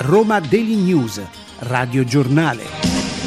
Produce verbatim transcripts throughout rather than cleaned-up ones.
Roma Daily News, Radio Giornale.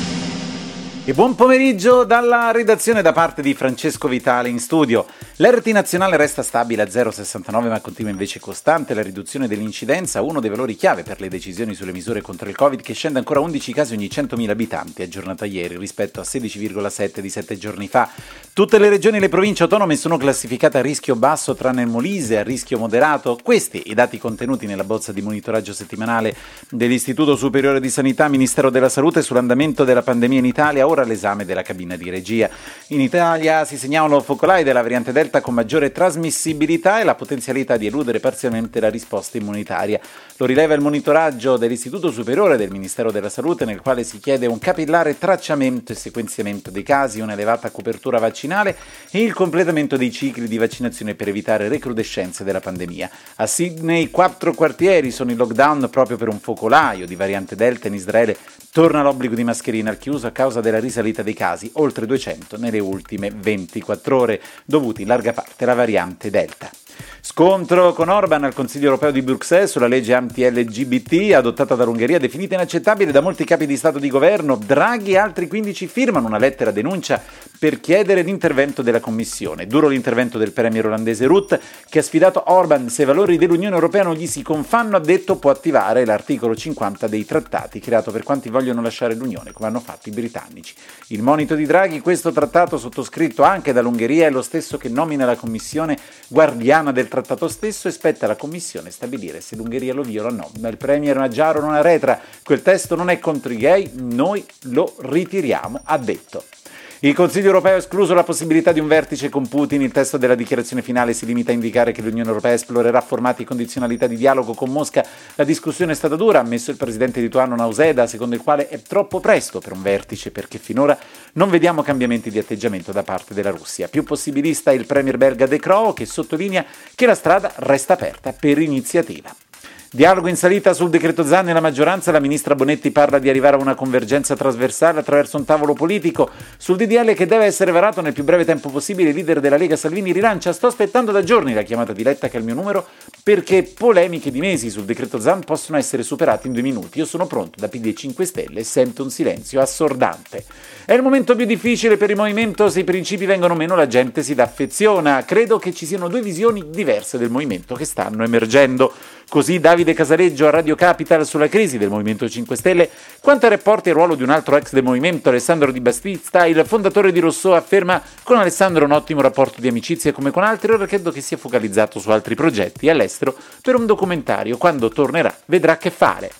E buon pomeriggio dalla redazione da parte di Francesco Vitale in studio. L'R T nazionale resta stabile a zero virgola sessantanove ma continua invece costante la riduzione dell'incidenza, uno dei valori chiave per le decisioni sulle misure contro il Covid, che scende ancora a undici casi ogni centomila abitanti aggiornata ieri rispetto a sedici virgola sette di sette giorni fa. Tutte le regioni e le province autonome sono classificate a rischio basso tranne il Molise a rischio moderato. Questi i dati contenuti nella bozza di monitoraggio settimanale dell'Istituto Superiore di Sanità, Ministero della Salute, sull'andamento della pandemia in Italia, ora l'esame della cabina di regia. In Italia si segnalano focolai della variante Delta con maggiore trasmissibilità e la potenzialità di eludere parzialmente la risposta immunitaria. Lo rileva il monitoraggio dell'Istituto Superiore del Ministero della Salute, nel quale si chiede un capillare tracciamento e sequenziamento dei casi, un'elevata copertura vaccinale e il completamento dei cicli di vaccinazione per evitare recrudescenze della pandemia. A Sydney quattro quartieri sono in lockdown proprio per un focolaio di variante Delta. In Israele torna l'obbligo di mascherina al chiuso a causa della risalita dei casi, oltre duecento nelle ultime ventiquattro ore, dovuti in larga parte alla variante Delta. Scontro con Orban al Consiglio europeo di Bruxelles sulla legge anti-L G B T adottata dall'Ungheria, definita inaccettabile da molti capi di Stato di governo. Draghi e altri quindici firmano una lettera denuncia per chiedere l'intervento della Commissione. Duro l'intervento del premier olandese Rutte, che ha sfidato Orban: se i valori dell'Unione Europea non gli si confanno, ha detto, può attivare l'articolo cinquanta dei trattati, creato per quanti vogliono lasciare l'Unione, come hanno fatto i britannici. Il monito di Draghi: questo trattato, sottoscritto anche dall'Ungheria, è lo stesso che nomina la Commissione guardiana del trattato stesso e spetta alla Commissione stabilire se l'Ungheria lo viola o no. Ma il premier Magyaro non arretra: quel testo non è contro i gay, noi lo ritiriamo, ha detto. Il Consiglio europeo ha escluso la possibilità di un vertice con Putin. Il testo della dichiarazione finale si limita a indicare che l'Unione Europea esplorerà formati e condizionalità di dialogo con Mosca. La discussione è stata dura, ha ammesso il presidente lituano Nausėda, secondo il quale è troppo presto per un vertice perché finora non vediamo cambiamenti di atteggiamento da parte della Russia. Più possibilista è il premier belga De Croo, che sottolinea che la strada resta aperta per iniziativa. Dialogo in salita sul decreto Zan e la maggioranza. La ministra Bonetti parla di arrivare a una convergenza trasversale attraverso un tavolo politico sul D D L che deve essere varato nel più breve tempo possibile. Il leader della Lega Salvini rilancia: sto aspettando da giorni la chiamata di Letta, che è il mio numero, perché polemiche di mesi sul decreto Zan possono essere superate in due minuti. Io sono pronto. Da P D e cinque Stelle sento un silenzio assordante. È il momento più difficile per il movimento. Se i principi vengono meno, la gente si affeziona. Credo che ci siano due visioni diverse del movimento che stanno emergendo. Così Davide Casaleggio a Radio Capital sulla crisi del Movimento cinque Stelle. Quanto ai rapporti e al ruolo di un altro ex del movimento, Alessandro Di Battista, il fondatore di Rousseau, afferma: con Alessandro un ottimo rapporto di amicizia come con altri, ora credo che sia focalizzato su altri progetti all'estero per un documentario. Quando tornerà vedrà che fare.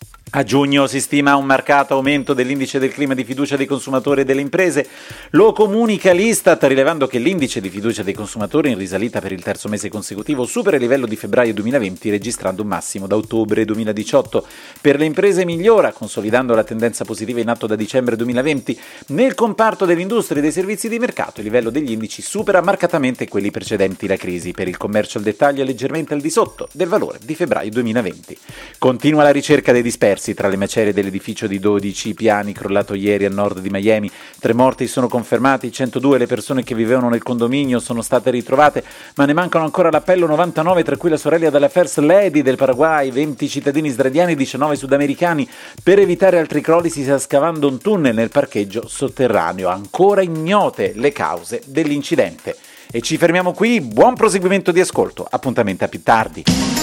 A giugno si stima un marcato aumento dell'indice del clima di fiducia dei consumatori e delle imprese. Lo comunica l'Istat, rilevando che l'indice di fiducia dei consumatori, in risalita per il terzo mese consecutivo, supera il livello di febbraio duemilaventi, registrando un massimo da ottobre duemiladiciotto. Per le imprese migliora, consolidando la tendenza positiva in atto da dicembre duemilaventi. Nel comparto dell'industria e dei servizi di mercato, il livello degli indici supera marcatamente quelli precedenti la crisi. Per il commercio al dettaglio è leggermente al di sotto del valore di febbraio duemilaventi. Continua la ricerca dei dispersi tra le macerie dell'edificio di dodici piani crollato ieri a nord di Miami. Tre morti sono confermati, centodue le persone che vivevano nel condominio sono state ritrovate, ma ne mancano ancora all'appello novantanove, tra cui la sorella della First Lady del Paraguay, venti cittadini israeliani e diciannove sudamericani. Per evitare altri crolli si sta scavando un tunnel nel parcheggio sotterraneo. Ancora ignote le cause dell'incidente. E ci fermiamo qui, buon proseguimento di ascolto, appuntamento a più tardi.